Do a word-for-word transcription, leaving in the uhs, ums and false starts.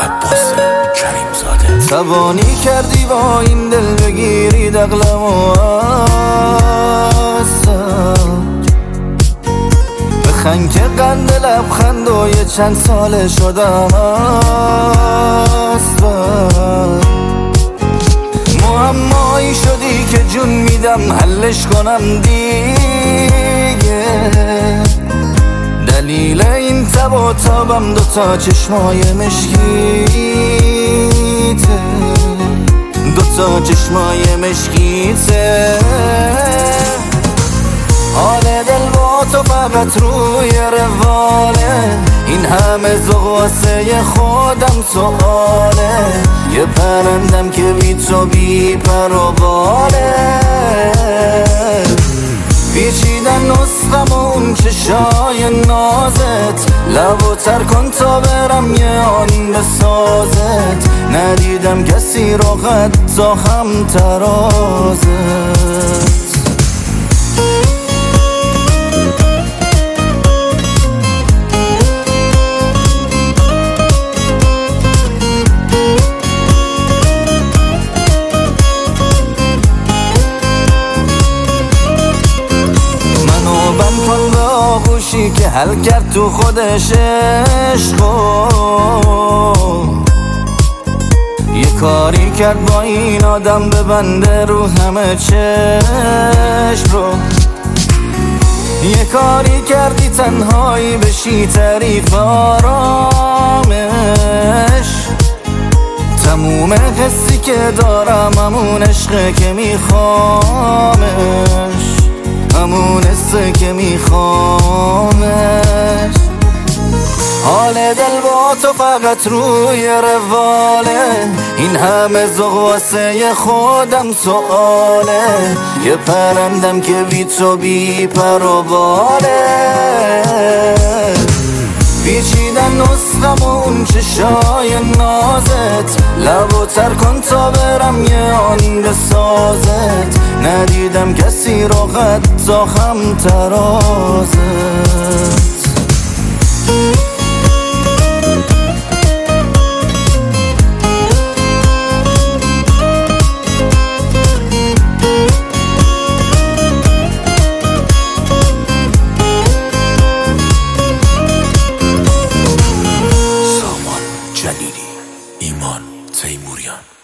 عباس کریم زاده. توانی کردی با این دل بگیری دقلم و بخند که قند لبخند و یه چند ساله شدم است. معمایی شدی که جون میدم حلش کنم دیگه. دلیل این تب و تابم دوتا چشمای مشکیته، دوتا چشمای مشکیته. حال دل با تو فقط روی رواله، این همه ذوق واسه خودم سواله. یه پرندم که بی تو بی پر و باله. پیچیدن نسخم و اون چشای نازت، لبو تر کن تا برم یه آن بسازت. ندیدم کسی رو حتی هم ترازت. که حل کرد تو خودش عشقو، یه کاری کرد با این آدم ببنده رو همه چشم رو. یه کاری کردی تنهایی بشی تعریف آرامش. تموم حسی که دارم همون عشقه که میخوامش، همون حسه که میخوامش. حال دل با تو فقط روی رواله، این همه ذوق واسه خودم سواله. یه پرندم که بی تو بی پر و باله. پیچیدن نسخم و اون چشای نازت، لبو تر کن تا برم یه آن بسازت. ندیدم کسی رو حتی هم ترازت. جلیلی، ایمان تیموریان.